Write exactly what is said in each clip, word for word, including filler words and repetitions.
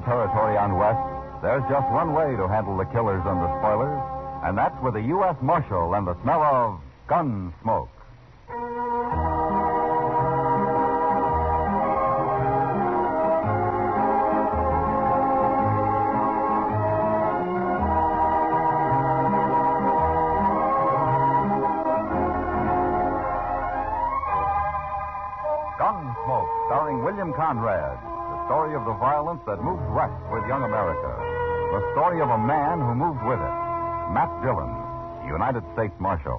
territory on West, there's just one way to handle the killers and the spoilers, and that's with a U S Marshal and the smell of gun smoke. Gunsmoke, starring William Conrad. The story of the violence that moved west with young America. The story of a man who moved with it. Matt Dillon, United States Marshal.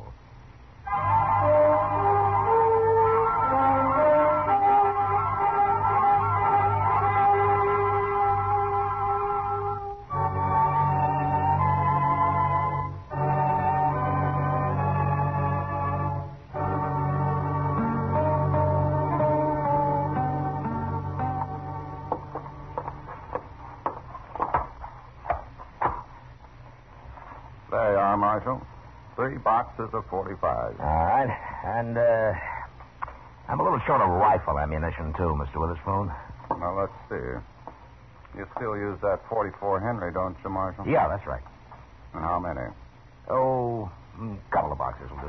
There you are, Marshal. Three boxes of forty-fives. All right. And, uh, I'm a little short of rifle ammunition, too, Mister Witherspoon. Now, let's see. You still use that forty-four Henry, don't you, Marshal? Yeah, that's right. And how many? Oh, a couple of boxes will do.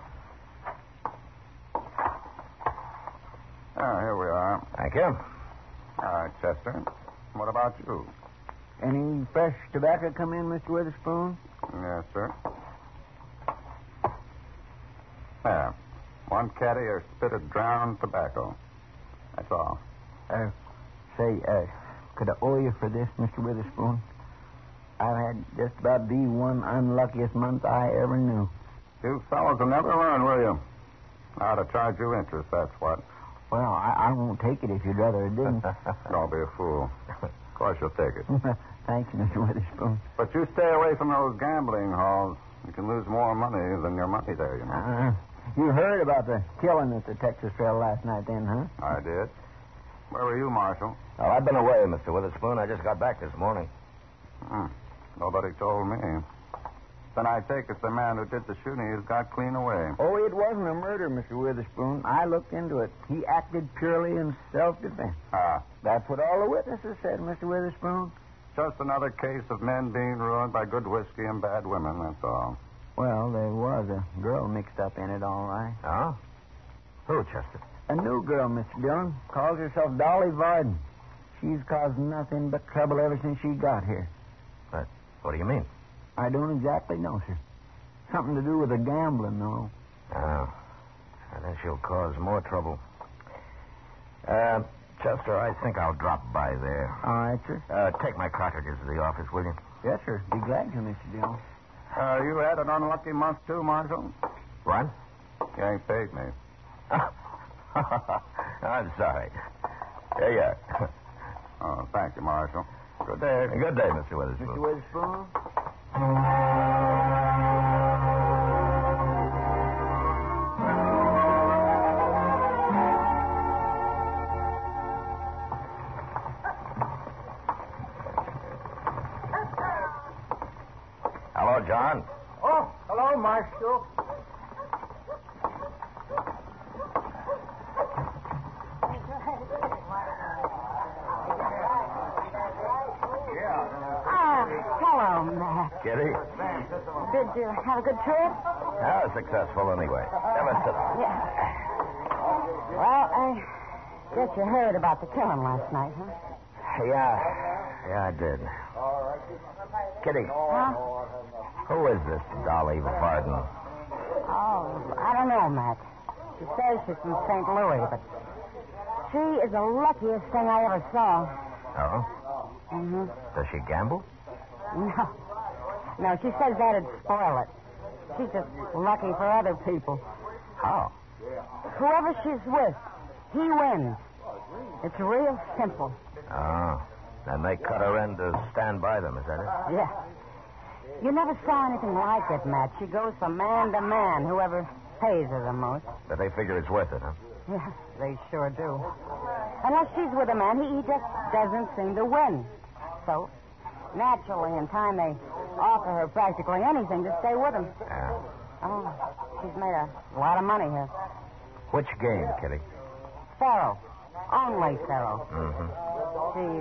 Ah, here we are. Thank you. All right, Chester. What about you? Any fresh tobacco come in, Mister Witherspoon? Yes, sir. There. One caddy or spit of drowned tobacco. That's all. Uh, say, uh, could I owe you for this, Mister Witherspoon? I've had just about the one unluckiest month I ever knew. You fellows will never learn, will you? Now to charge you interest, that's what. Well, I, I won't take it if you'd rather it didn't. Don't be a fool. Of course you'll take it. Thanks, Mister Witherspoon. But you stay away from those gambling halls. You can lose more money than your money there, you know. Uh, you heard about the killing at the Texas Trail last night then, huh? I did. Where were you, Marshal? Well, I've been away, Mister Witherspoon. I just got back this morning. Hmm. Nobody told me. Then I take it the man who did the shooting has got clean away. Oh, it wasn't a murder, Mister Witherspoon. I looked into it. He acted purely in self-defense. Ah. That's what all the witnesses said, Mister Witherspoon. Just another case of men being ruined by good whiskey and bad women, that's all. Well, there was a girl mixed up in it, all right. Oh? Who, Chester? A new girl, Mister Dillon. Calls herself Dolly Varden. She's caused nothing but trouble ever since she got here. But what do you mean? I don't exactly know, sir. Something to do with the gambling, though. Oh. And then she'll cause more trouble. Uh, Chester, I think I'll drop by there. All right, sir. Uh, take my cartridges to the office, will you? Yes, sir. Be glad to, Mister Dillon. Uh, you had an unlucky month, too, Marshal? What? You ain't paid me. I'm sorry. Here you are. Oh, thank you, Marshal. Good day. Good day, Mister Witherspoon. Mister Witherspoon? Hello, John. Oh, hello, Marshal. Hello, Matt. Kitty? Did you have a good trip? Ah, successful anyway. Have a sit down. Yeah. Well, I guess you heard about the killing last night, huh? Yeah. Yeah, I did. Kitty. Huh? Who is this Dolly Varden? Oh, I don't know, Matt. She says she's from Saint Louis, but she is the luckiest thing I ever saw. Oh? Mm-hmm. Does she gamble? No. No, she says that'd spoil it. She's just lucky for other people. How? Whoever she's with, he wins. It's real simple. Oh. Then they cut her in to stand by them, is that it? Yeah. You never saw anything like it, Matt. She goes from man to man, whoever pays her the most. But they figure it's worth it, huh? Yeah, they sure do. Unless she's with a man, he, he just doesn't seem to win. So, naturally, in time, they offer her practically anything to stay with him. Yeah. Oh, she's made a lot of money here. Which game, Kitty? Faro. Only Faro. Mm-hmm. She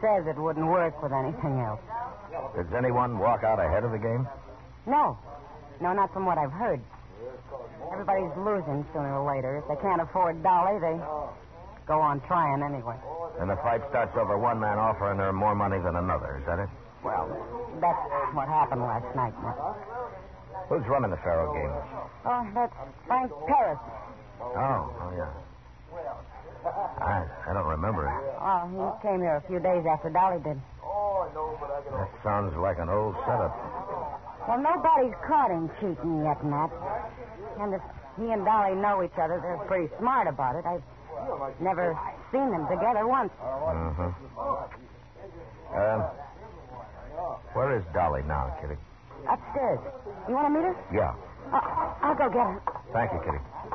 says it wouldn't work with anything else. Does anyone walk out ahead of the game? No. No, not from what I've heard. Everybody's losing sooner or later. If they can't afford Dolly, they go on trying anyway. And the fight starts over one man offering her more money than another. Is that it? Well, that's what happened last night, Matt. Who's running the Faro game? Oh, that's Frank Paris. Oh, oh, yeah. I, I don't remember it. Oh, he came here a few days after Dolly did. That sounds like an old setup. Well, nobody's caught him cheating yet, Matt. And if he and Dolly know each other, they're pretty smart about it. I've never seen them together once. Mm-hmm. Um, where is Dolly now, Kitty? Upstairs. You want to meet her? Yeah. Uh, I'll go get her. Thank you, Kitty.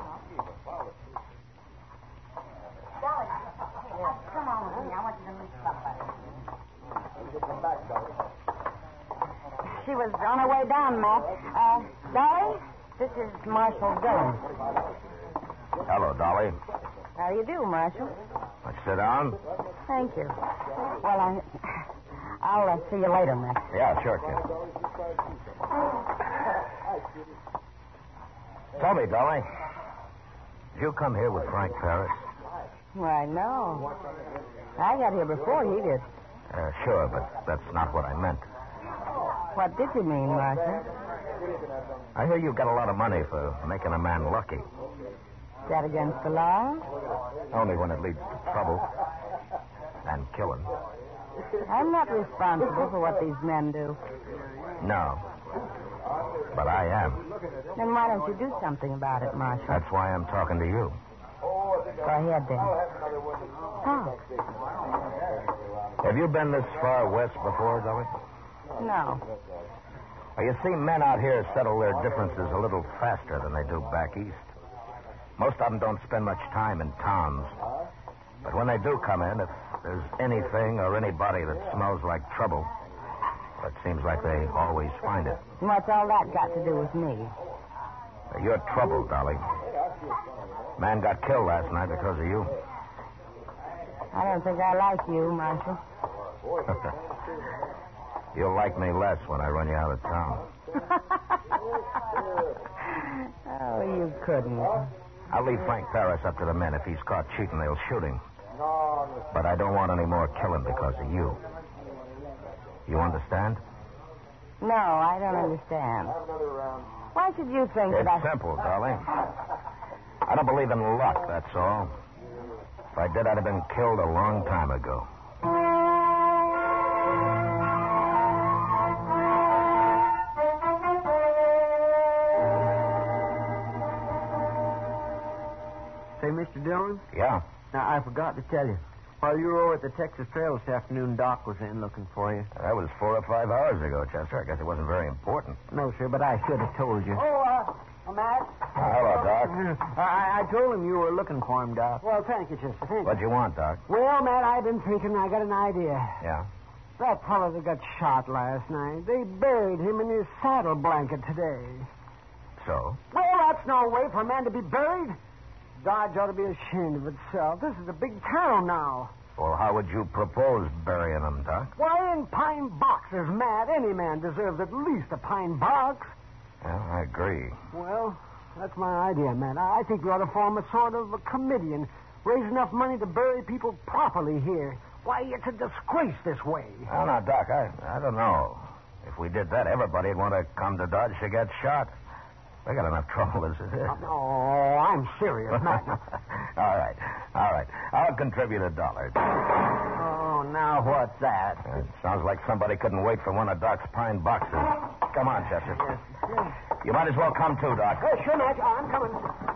Dolly, come on with me. I want you to meet somebody. She was on her way down, Matt. Uh, Dolly, this is Marshall Dillon. Hello, Dolly. How do you do, Marshall? Let's sit down. Thank you. Well, I, I'll uh, see you later, Matt. Yeah, sure, Kitty. Tell me, Dolly, did you come here with Frank Paris? Why, no. I got here before he did. Uh, sure, but that's not what I meant. What did you mean, Marshall? I hear you've got a lot of money for making a man lucky. Is that against the law? Only when it leads to trouble and killing. I'm not responsible for what these men do. No. But I am. Then why don't you do something about it, Marshall? That's why I'm talking to you. Go ahead, then. Talk. Have you been this far west before, Dolly? No. Well, you see, men out here settle their differences a little faster than they do back east. Most of them don't spend much time in towns. But when they do come in, if there's anything or anybody that smells like trouble, well, it seems like they always find it. What's all that got to do with me? You're trouble, Dolly. Man got killed last night because of you. I don't think I like you, Marshall. You'll like me less when I run you out of town. Oh, you couldn't. I'll leave Frank Paris up to the men. If he's caught cheating, they'll shoot him. But I don't want any more killing because of you. You understand? No, I don't understand. Why should you think It's that I... simple, Dolly. I don't believe in luck, that's all. If I did, I'd have been killed a long time ago. Say, Mister Dillon? Yeah? Now, I forgot to tell you. While you were over at the Texas Trail this afternoon, Doc was in looking for you. That was four or five hours ago, Chester. I guess it wasn't very important. No, sir, but I should have told you. Oh, uh, Matt. Oh, hello, Doc. I, I told him you were looking for him, Doc. Well, thank you, Chester. Thank What'd you want, Doc? you. Well, Matt, I've been thinking. I got an idea. Yeah? That fellow that got shot last night, they buried him in his saddle blanket today. So? Well, that's no way for a man to be buried. Dodge ought to be ashamed of itself. This is a big town now. Well, how would you propose burying him, Doc? Why, in pine boxes, Matt. Any man deserves at least a pine box. Well, I agree. Well, that's my idea, Matt. I think we ought to form a sort of a committee and raise enough money to bury people properly here. Why, it's a disgrace this way. Oh, now, Doc, I, I don't know. If we did that, everybody'd want to come to Dodge to get shot. They got enough trouble as it is. Oh, I'm serious, Matt. all right, all right. I'll contribute a dollar. Oh, now what's that? It sounds like somebody couldn't wait for one of Doc's pine boxes. Come on, Chester. Yes, yes. You might as well come too, Doc. Oh, sure, Matt. I'm coming.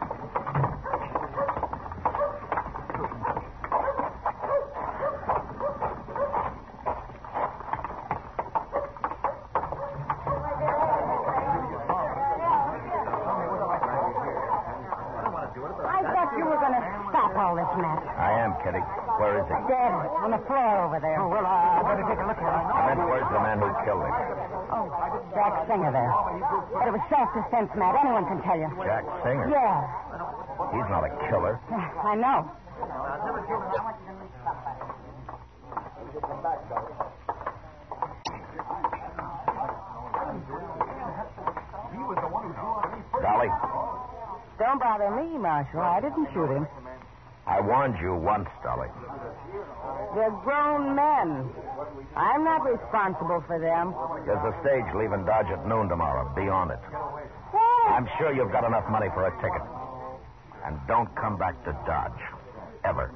I thought you were going to stop all this, Matt. I am, Kitty. Where is he? Dead. On the floor over there. Oh, well, I better take a look at it. I meant, where's the man who killed him? Oh, Jack Singer there. But it was self-defense, Matt. Anyone can tell you. Jack Singer? Yeah. He's not a killer. I know. Dolly, Don't bother me, Marshal. I didn't shoot him. I warned you once, Dolly. They're grown men. I'm not responsible for them. There's a stage leaving Dodge at noon tomorrow. Be on it. What? I'm sure you've got enough money for a ticket. And don't come back to Dodge. Ever.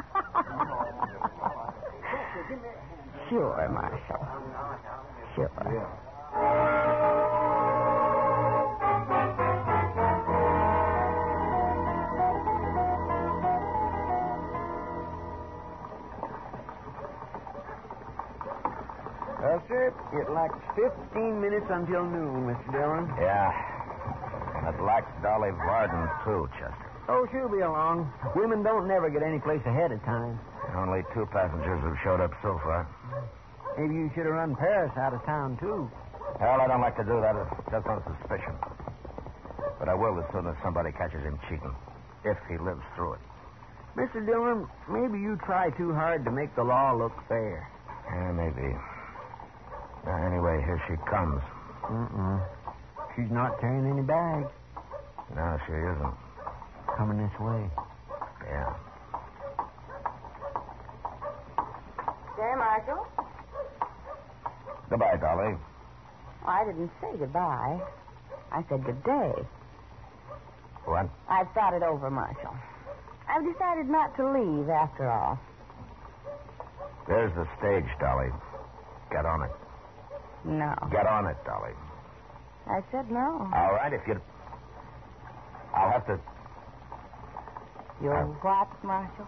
Sure, Marshal. Sure. Well, sir, it lacks fifteen minutes until noon, Mister Dillon. Yeah. And it lacks Dolly Varden, too, Chester. Oh, she'll be along. Women don't never get any place ahead of time. Only two passengers have showed up so far. Maybe you should have run Paris out of town, too. Well, I don't like to do that. It's just on suspicion. But I will as soon as somebody catches him cheating. If he lives through it. Mister Dillon, maybe you try too hard to make the law look fair. Yeah, maybe. Uh, anyway, here she comes. Mm-mm. She's not carrying any bags. No, she isn't. Coming this way. Yeah. Say, Marshal. Goodbye, Dolly. I didn't say goodbye. I said good day. What? I've thought it over, Marshal. I've decided not to leave after all. There's the stage, Dolly. Get on it. No. Get on it, Dolly. I said no. All right, if you... I'll have to... You're Uh, what, Marshal?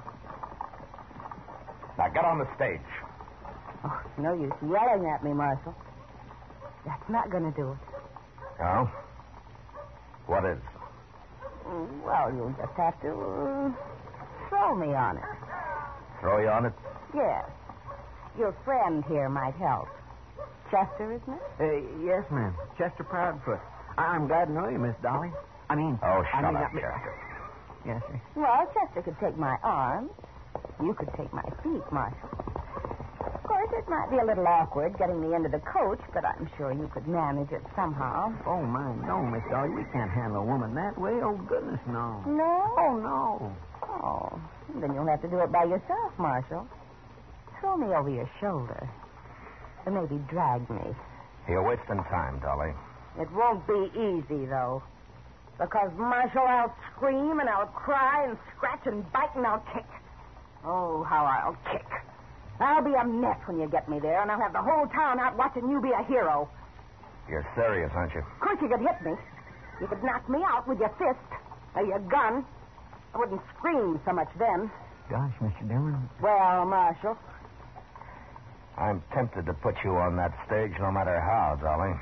Now, get on the stage. Oh, no use yelling at me, Marshal. That's not going to do it. Oh? What is? Mm, Well, you'll just have to uh, throw me on it. Throw you on it? Yes. Your friend here might help. Chester, isn't it? Uh, yes, ma'am. Chester Proudfoot. I- I'm glad to know you, Miss Dolly. I mean... Oh, I shut mean, up, I- Chester. Yes, sir. Well, Chester could take my arms. You could take my feet, Marshal. Of course, it might be a little awkward getting me into the coach, but I'm sure you could manage it somehow. Oh, my, no, Miss Dolly. We can't handle a woman that way. Oh, goodness, no. No? Oh, no. Oh, then you'll have to do it by yourself, Marshal. Throw me over your shoulder. Or maybe drag me. You're wasting time, Dolly. It won't be easy, though. Because, Marshal, I'll scream and I'll cry and scratch and bite and I'll kick. Oh, how I'll kick. I'll be a mess when you get me there, and I'll have the whole town out watching you be a hero. You're serious, aren't you? Of course you could hit me. You could knock me out with your fist or your gun. I wouldn't scream so much then. Gosh, Mister Dillon. Well, Marshal, I'm tempted to put you on that stage no matter how, Dolly.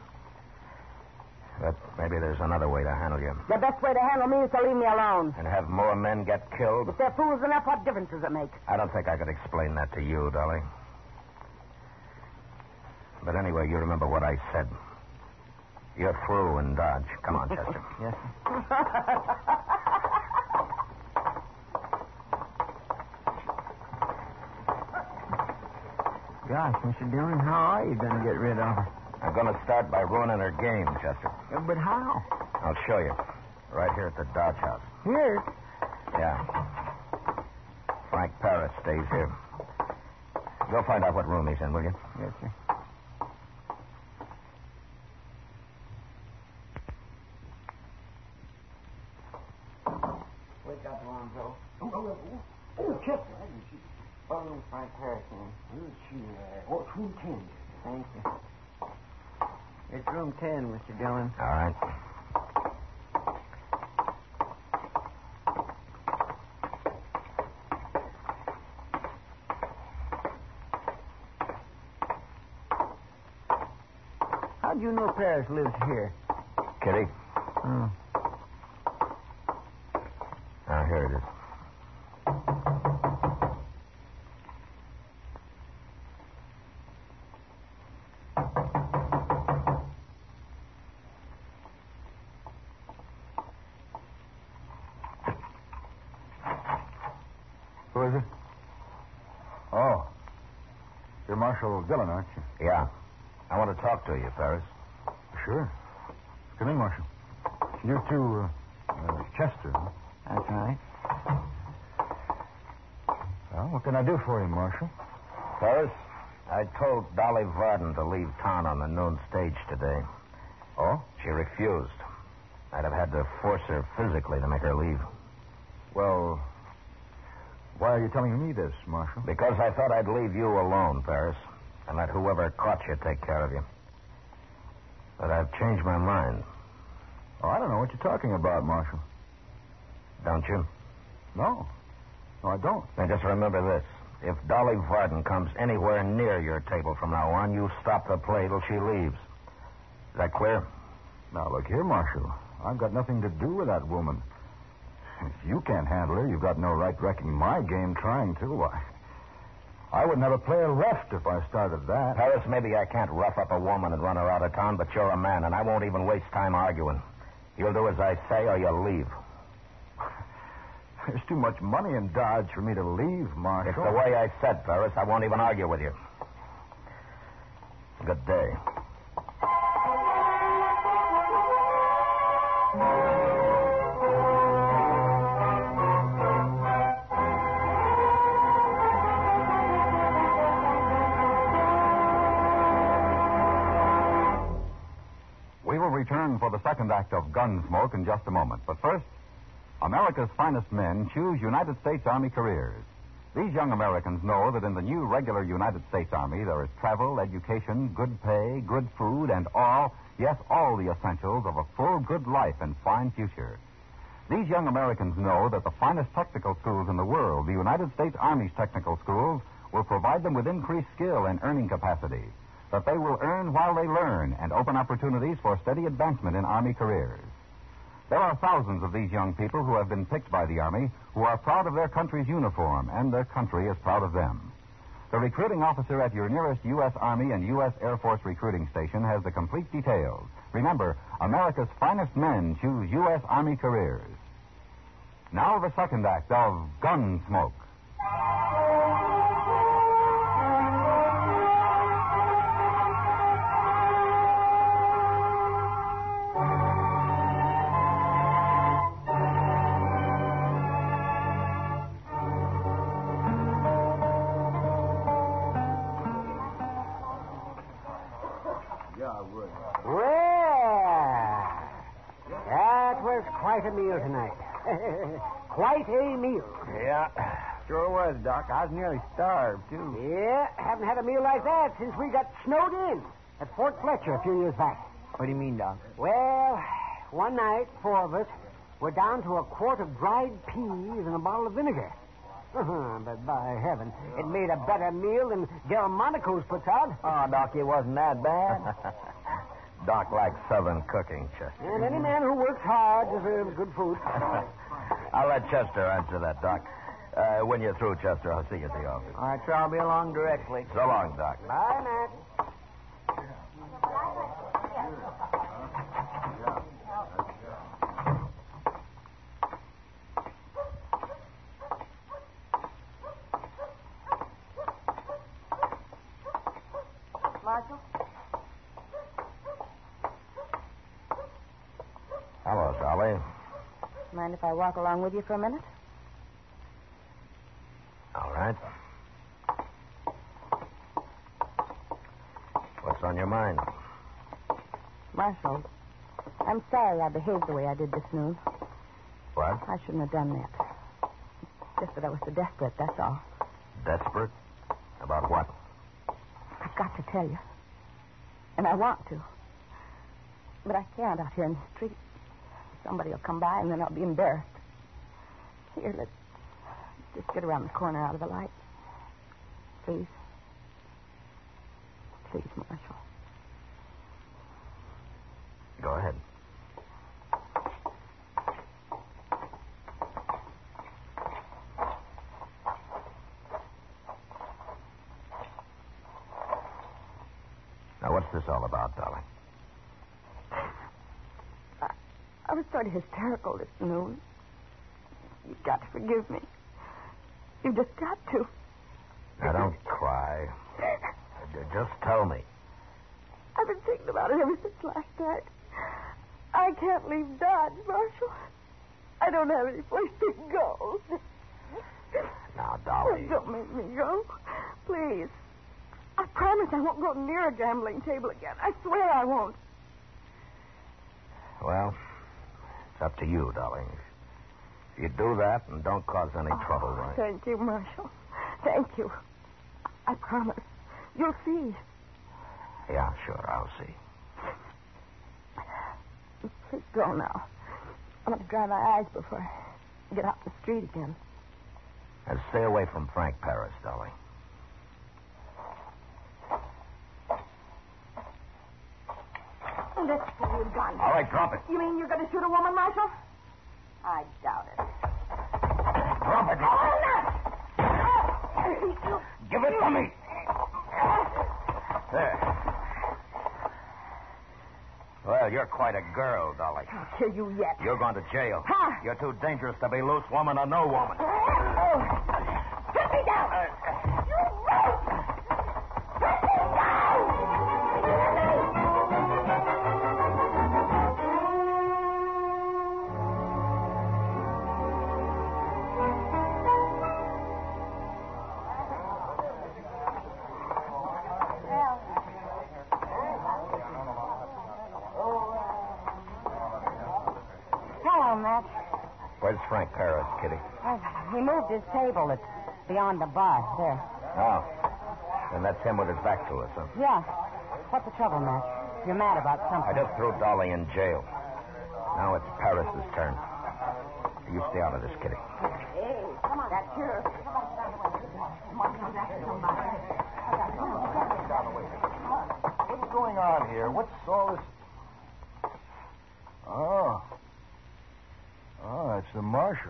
But maybe there's another way to handle you. the best way to handle me is to leave me alone. And have more men get killed? If they're fools enough, what difference does it make? I don't think I could explain that to you, Dolly. But anyway, you remember what I said. You're through in Dodge. Come on, Chester. Yes, sir. Gosh, Mister Dillon, how are you going to get rid of her? I'm going to start by ruining her game, Chester. Uh, But how? I'll show you. Right here at the Dodge House. Here? Yeah. Frank Paris stays here. Go find out what room he's in, will you? Yes, sir. Wake up, Alonzo. Oh, oh, oh, oh, Chester. What room Frank Paris in? Let's see. Uh, oh, it's room ten. Thank you. It's room ten, Mister Dillon. All right. How'd you know Paris lives here? Kitty? Oh. Ah, here it is. Who is it? Oh. Marshal Dillon, aren't you? Yeah. I want to talk to you, Ferris. Sure. Come in, Marshal. You two, uh, uh, Chester, huh? That's right. Well, what can I do for you, Marshal? Ferris, I told Dolly Varden to leave town on the noon stage today. Oh? She refused. I'd have had to force her physically to make her leave. Well, why are you telling me this, Marshal? Because I thought I'd leave you alone, Ferris, and let whoever caught you take care of you. But I've changed my mind. Oh, I don't know what you're talking about, Marshal. Don't you? No. No, I don't. Now, just remember this. If Dolly Varden comes anywhere near your table from now on, you stop the play till she leaves. Is that clear? Now, look here, Marshal. I've got nothing to do with that woman. If you can't handle her, you've got no right wrecking my game trying to. Why, I wouldn't have a player left if I started that. Ferris, maybe I can't rough up a woman and run her out of town, but you're a man, and I won't even waste time arguing. You'll do as I say, or you'll leave. There's too much money in Dodge for me to leave, Marshal. It's the way I said, Ferris. I won't even argue with you. Good day. We will return for the second act of Gunsmoke in just a moment. But first, America's finest men choose United States Army careers. These young Americans know that in the new regular United States Army there is travel, education, good pay, good food, and all, yes, all the essentials of a full, good life and fine future. These young Americans know that the finest technical schools in the world, the United States Army's technical schools, will provide them with increased skill and earning capacity, that they will earn while they learn and open opportunities for steady advancement in Army careers. There are thousands of these young people who have been picked by the Army who are proud of their country's uniform, and their country is proud of them. The recruiting officer at your nearest U S. Army and U S. Air Force recruiting station has the complete details. Remember, America's finest men choose U S. Army careers. Now the second act of Gunsmoke. Well, that was quite a meal tonight. Quite a meal. Yeah, sure was, Doc. I was nearly starved, too. Yeah, haven't had a meal like that since we got snowed in at Fort Fletcher a few years back. What do you mean, Doc? Well, one night, four of us were down to a quart of dried peas and a bottle of vinegar. But by heaven, it made a better meal than Delmonico's puts out. Oh, Doc, it wasn't that bad. Doc likes Southern cooking, Chester. And any man who works hard deserves good food. I'll let Chester answer that, Doc. Uh, when you're through, Chester, I'll see you at the office. All right, sure, I'll be along directly. So long, Doc. Bye, Matt. Marshal? Hello, Dolly. Mind if I walk along with you for a minute? All right. What's on your mind? Marshal, I'm sorry I behaved the way I did this noon. What? I shouldn't have done that. Just that I was so desperate, that's all. Desperate? About what? I've got to tell you. And I want to. But I can't out here in the street. Somebody will come by and then I'll be embarrassed. Here, let's just get around the corner out of the light. Please. Please, Marshal. Go ahead. Now, what's this all about, Dolly? I, I was sort of hysterical this noon. You've got to forgive me. You've just got to. Now, don't cry. Just tell me. I've been thinking about it ever since last night. I can't leave Dodge, Marshal. I don't have any place to go. Now, Dolly. Don't make me go. Please. I promise I won't go near a gambling table again. I swear I won't. Well, it's up to you, darling. If you do that and don't cause any Oh, trouble, right? Thank you, Marshal. Thank you. I promise. You'll see. Yeah, sure, I'll see. Please go now. I'm going to dry my eyes before I get out the street again. And stay away from Frank Paris, Dolly. Oh, that's for you, gun. All right, drop it. You mean you're going to shoot a woman, Marshal? I doubt it. Drop it. Oh, Give it to me. There. Well, you're quite a girl, Dolly. I'll kill you yet. You're going to jail. Huh? You're too dangerous to be loose woman or no woman. Oh. Put me down. Uh, You move. Put me down. Hello, Matt. Where's Frank Paris, Kitty? Uh, he moved his table. It's beyond the bar. There. Oh. Then that's him with his back to us, huh? Yeah. What's the trouble, Matt? You're mad about I something. just threw Dolly in jail. Now it's Paris's turn. You stay out of this, Kitty. Hey, come on. That's your... Come on, come back to somebody. What's going on here? What's all this? Oh. Oh, it's the marshal.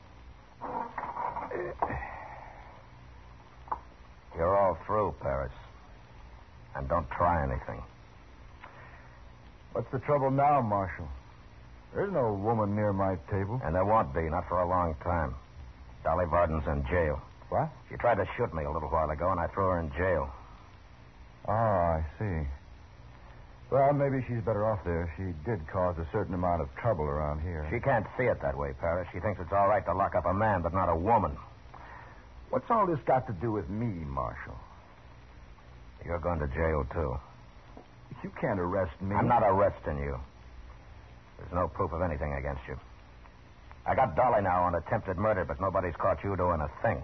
You're all through, Paris. And don't try anything. What's the trouble now, Marshal? There's no woman near my table. And there won't be, not for a long time. Dolly Varden's in jail. What? She tried to shoot me a little while ago, and I threw her in jail. Oh, I see. Well, maybe she's better off there. She did cause a certain amount of trouble around here. She can't see it that way, Paris. She thinks it's all right to lock up a man, but not a woman. What's all this got to do with me, Marshal? You're going to jail, too. You can't arrest me. I'm not arresting you. There's no proof of anything against you. I got Dolly now on attempted murder, but nobody's caught you doing a thing.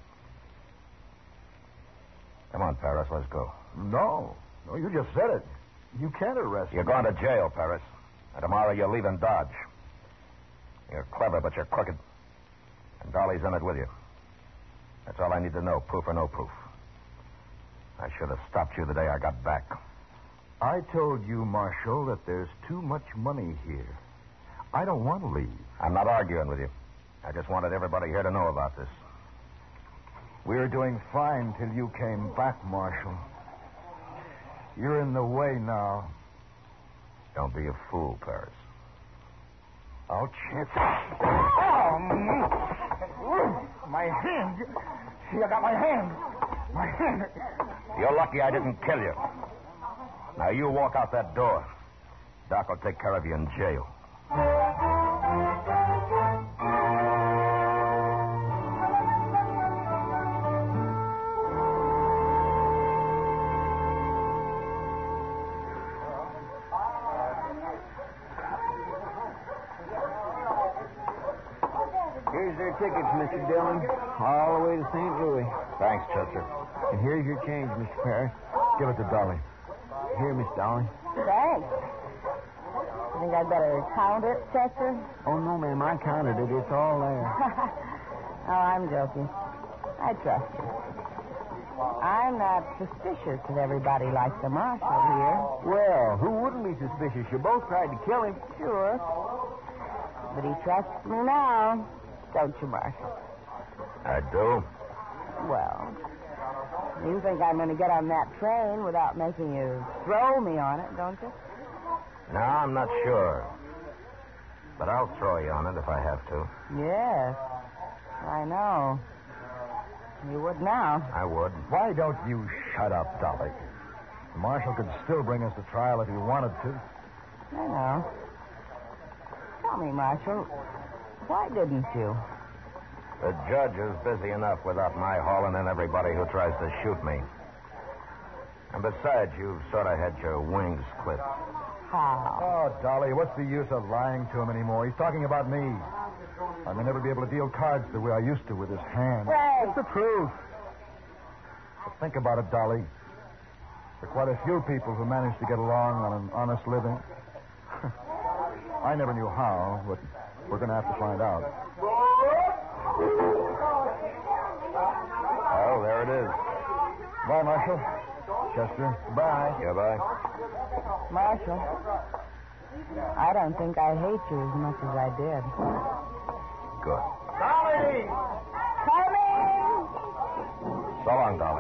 Come on, Paris, let's go. No. No, you just said it. You can't arrest You're me. going to jail, Paris. And tomorrow you're leaving Dodge. You're clever, but you're crooked. And Dolly's in it with you. That's all I need to know, proof or no proof. I should have stopped you the day I got back. I told you, Marshal, that there's too much money here. I don't want to leave. I'm not arguing with you. I just wanted everybody here to know about this. We were doing fine till you came back, Marshal. You're in the way now. Don't be a fool, Paris. I'll chance. Oh, my hand. You got my hand. My hand. You're lucky I didn't kill you. Now you walk out that door. Doc will take care of you in jail. Here's their tickets, Mister Dillon. All the way to Saint Louis. Thanks, Chester. And here's your change, Mister Paris. Give it to Dolly. Here, Miss Dolly. Thanks. You think I'd better count it, Chester? Oh, no, ma'am. I counted it. It's all there. Oh, I'm joking. I trust you. I'm not suspicious of everybody like the marshal here. Well, who wouldn't be suspicious? You both tried to kill him. Sure. But he trusts me now. Don't you, Marshal? I do. Well, you think I'm going to get on that train without making you throw me on it, don't you? No, I'm not sure. But I'll throw you on it if I have to. Yes. I know. You would now. I would. Why don't you shut up, Dolly? The marshal could still bring us to trial if he wanted to. I know. Tell me, Marshal, why didn't you? The judge is busy enough without my hauling in everybody who tries to shoot me. And besides, you've sort of had your wings clipped. How? Oh, Dolly, what's the use of lying to him anymore? He's talking about me. I may never be able to deal cards the way I used to with his hand. Hey! It's the truth. But think about it, Dolly. There are quite a few people who manage to get along on an honest living. I never knew how, but we're going to have to find out. Oh, there it is. Bye, Marshal. Chester. Bye. Yeah, bye. Marshal, I don't think I hate you as much as I did. Good. Dolly! Coming! So long, Dolly.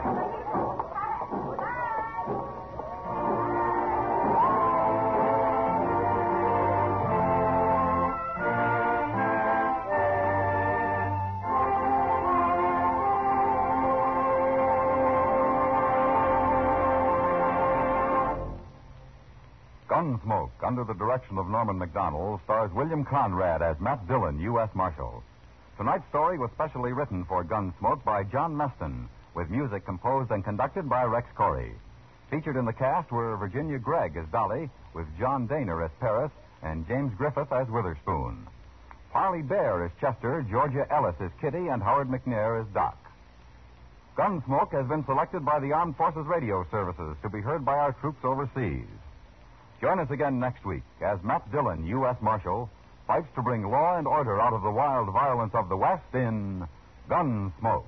Gunsmoke, under the direction of Norman MacDonald, stars William Conrad as Matt Dillon, U S Marshal. Tonight's story was specially written for Gunsmoke by John Meston, with music composed and conducted by Rex Corey. Featured in the cast were Virginia Gregg as Dolly, with John Daner as Paris, and James Griffith as Witherspoon. Parley Bear as Chester, Georgia Ellis as Kitty, and Howard McNair as Doc. Gunsmoke has been selected by the Armed Forces Radio Services to be heard by our troops overseas. Join us again next week as Matt Dillon, U S Marshal, fights to bring law and order out of the wild violence of the West in Gunsmoke.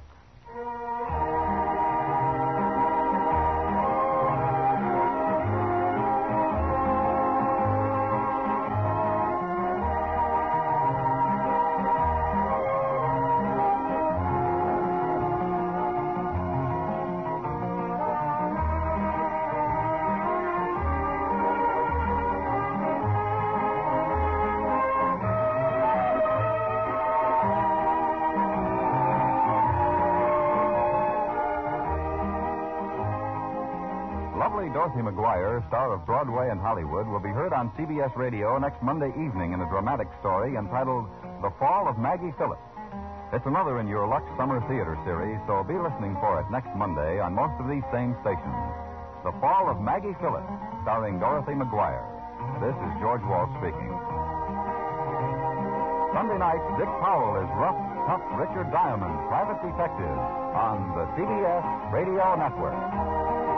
Lovely Dorothy McGuire, star of Broadway and Hollywood, will be heard on C B S Radio next Monday evening in a dramatic story entitled The Fall of Maggie Phillips. It's another in your Lux Summer Theater series, so be listening for it next Monday on most of these same stations. The Fall of Maggie Phillips, starring Dorothy McGuire. This is George Walsh speaking. Sunday night, Dick Powell is rough, tough Richard Diamond, private detective, on the C B S Radio Network.